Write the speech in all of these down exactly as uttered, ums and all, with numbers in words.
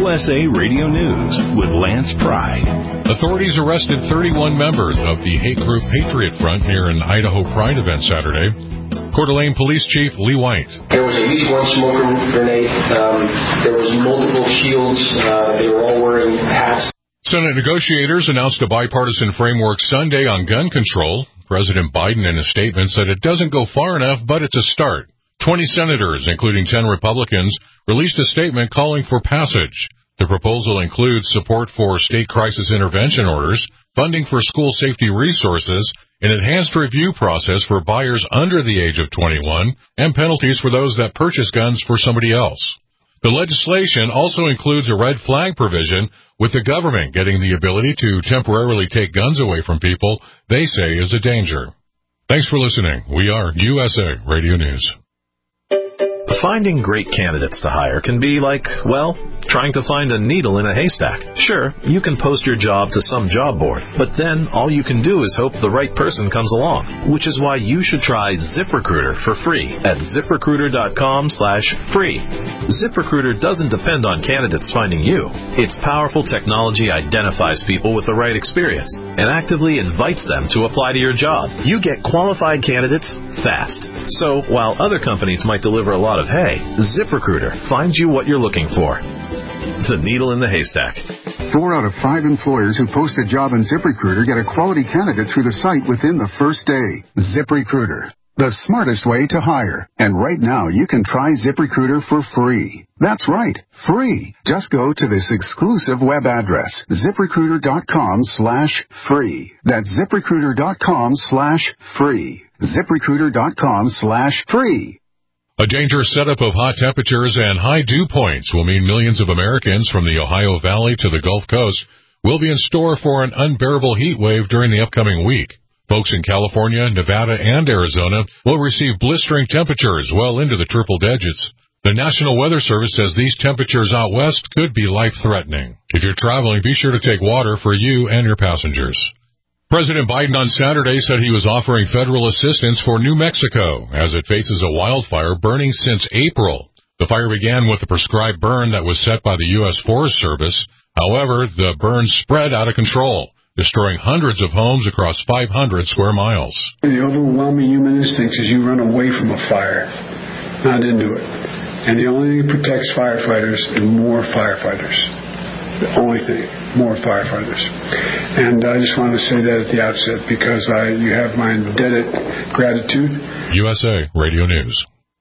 U S A Radio News with Lance Pry. Authorities arrested thirty-one members of the hate group Patriot Front near an Idaho Pride event Saturday. Coeur d'Alene Police Chief Lee White. There was at least one smoker grenade. Um, there was multiple shields. Uh, they were all wearing hats. Senate negotiators announced a bipartisan framework Sunday on gun control. President Biden in a statement said it doesn't go far enough, but it's a start. Twenty senators, including ten Republicans, released a statement calling for passage. The proposal includes support for state crisis intervention orders, funding for school safety resources, an enhanced review process for buyers under the age of twenty-one, and penalties for those that purchase guns for somebody else. The legislation also includes a red flag provision, with the government getting the ability to temporarily take guns away from people they say is a danger. Thanks for listening. We are U S A Radio News. Finding great candidates to hire can be like, well, trying to find a needle in a haystack. Sure, you can post your job to some job board, but then all you can do is hope the right person comes along, which is why you should try ZipRecruiter for free at ZipRecruiter.com slash free. ZipRecruiter doesn't depend on candidates finding you. Its powerful technology identifies people with the right experience and actively invites them to apply to your job. You get qualified candidates fast. So while other companies might deliver a lot of hay, ZipRecruiter finds you what you're looking for. The needle in the haystack. Four out of five employers who post a job in ZipRecruiter get a quality candidate through the site within the first day. ZipRecruiter, the smartest way to hire. And right now, you can try ZipRecruiter for free. That's right, free. Just go to this exclusive web address, ZipRecruiter.com slash free. That's ZipRecruiter.com slash free. ZipRecruiter.com slash free. A dangerous setup of hot temperatures and high dew points will mean millions of Americans from the Ohio Valley to the Gulf Coast will be in store for an unbearable heat wave during the upcoming week. Folks in California, Nevada, and Arizona will receive blistering temperatures well into the triple digits. The National Weather Service says these temperatures out west could be life-threatening. If you're traveling, be sure to take water for you and your passengers. President Biden on Saturday said he was offering federal assistance for New Mexico as it faces a wildfire burning since April. The fire began with a prescribed burn that was set by the U S Forest Service. However, the burn spread out of control, destroying hundreds of homes across five hundred square miles. The overwhelming human instinct is you run away from a fire, not into it. And the only thing that protects firefighters is more firefighters. The only thing, more firefighters. And I just want to say that at the outset because I, you have my indebted gratitude. U S A Radio News.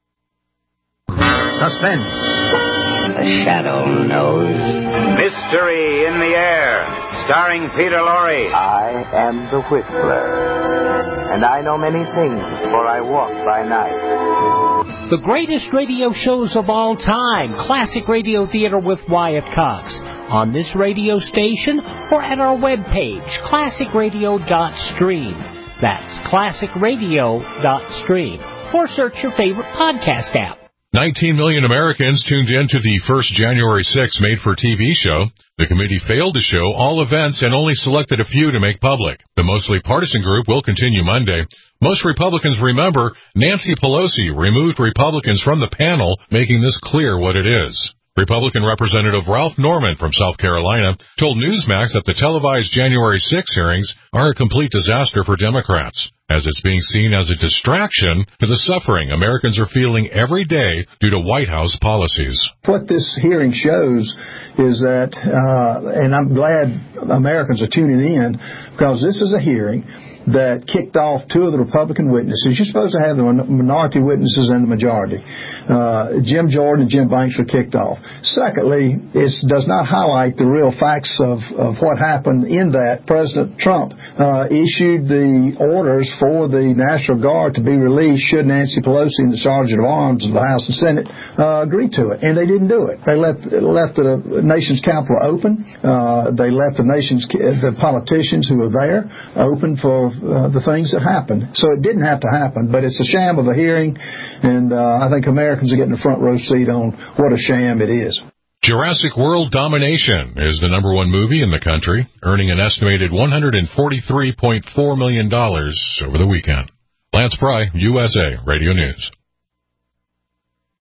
Suspense. The shadow knows. Mystery in the air. Starring Peter Lorre. I am the Whistler. And I know many things, for I walk by night. The greatest radio shows of all time. Classic Radio Theater with Wyatt Cox. On this radio station or at our webpage, classic radio dot stream. That's classic radio dot stream. Or search your favorite podcast app. nineteen million Americans tuned in to the first January sixth made-for-T V show. The committee failed to show all events and only selected a few to make public. The mostly partisan group will continue Monday. Most Republicans remember Nancy Pelosi removed Republicans from the panel, making this clear what it is. Republican Representative Ralph Norman from South Carolina told Newsmax that the televised January sixth hearings are a complete disaster for Democrats, as it's being seen as a distraction to the suffering Americans are feeling every day due to White House policies. What this hearing shows is that, uh, and I'm glad Americans are tuning in, because this is a hearing that kicked off two of the Republican witnesses. You're supposed to have the minority witnesses and the majority. Uh, Jim Jordan and Jim Banks were kicked off. Secondly, it does not highlight the real facts of, of what happened in that. President Trump uh, issued the orders for the National Guard to be released should Nancy Pelosi and the Sergeant of Arms of the House and Senate uh, agree to it. And they didn't do it. They left, left the nation's capital open. Uh, they left the nation's, the politicians who were there open for Uh, the things that happened. So it didn't have to happen, but it's a sham of a hearing, and uh, I think Americans are getting a front row seat on what a sham it is. Jurassic World Domination is the number one movie in the country, earning an estimated one hundred forty-three point four million dollars over the weekend. Lance Pry, U S A Radio News.